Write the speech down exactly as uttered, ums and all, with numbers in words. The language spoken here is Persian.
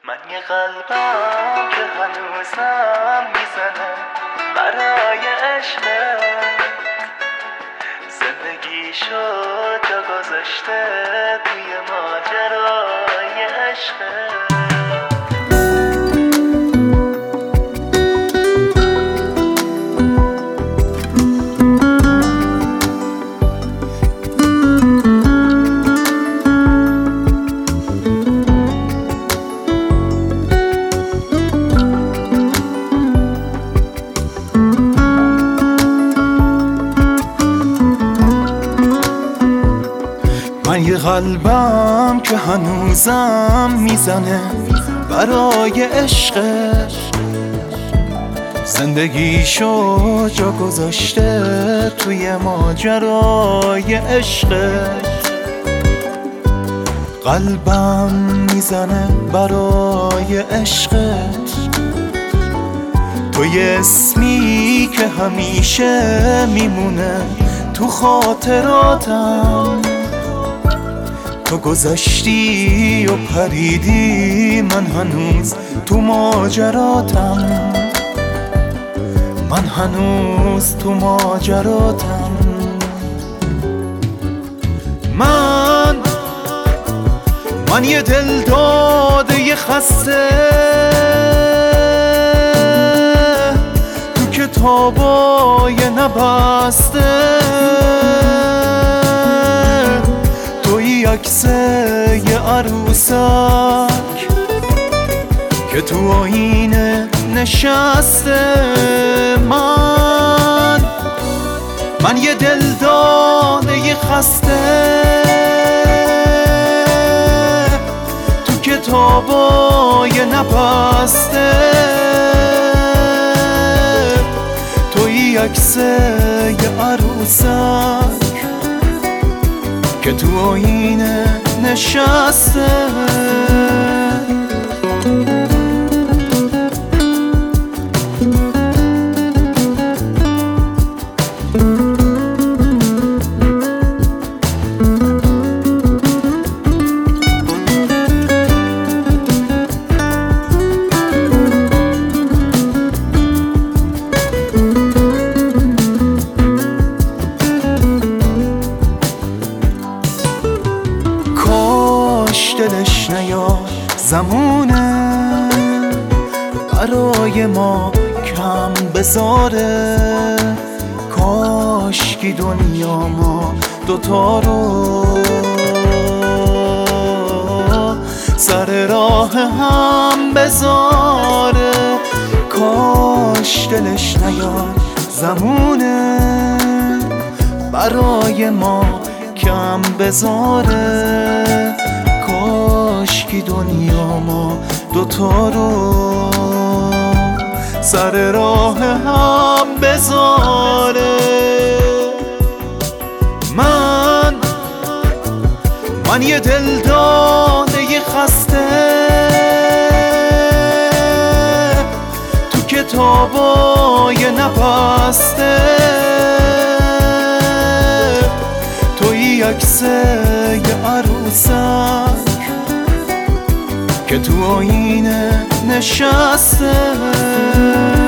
من یه قلبم که هنوزم میزنه برای عشقت، زندگیشو جا گذاشته توی ماجرای عشقت. من یه قلبم که هنوزم میزنه برای عشقت، زندگیشو جا گذاشته توی ماجرای عشقت. قلبم میزنه برای عشقت، توی اسمی که همیشه میمونه تو خاطراتم. تو گذشتی و پریدی، من هنوز تو ماجراتم، من هنوز تو ماجراتم. من من یه دل داده یه خسته تو کتابای نبسته، عکس یه عروسک که تو آینه نشسته. من من یه دل داده یه خسته تو کتابای نبسته، توی عکس یه عروسک که تو آینه نشسته. دلش نیاد زمونه برای ما کم بذاره، کاشکی دنیا ما دوتا رو سر راه هم بذاره. کاش دلش نیاد زمونه برای ما کم بذاره، کاشکی دنیا ما دوتا رو سر راه هم بذاره. من من یه دل داده یه خسته تو کتابای نبسته، توی عکس یه عروسک که تو آینه نشسته.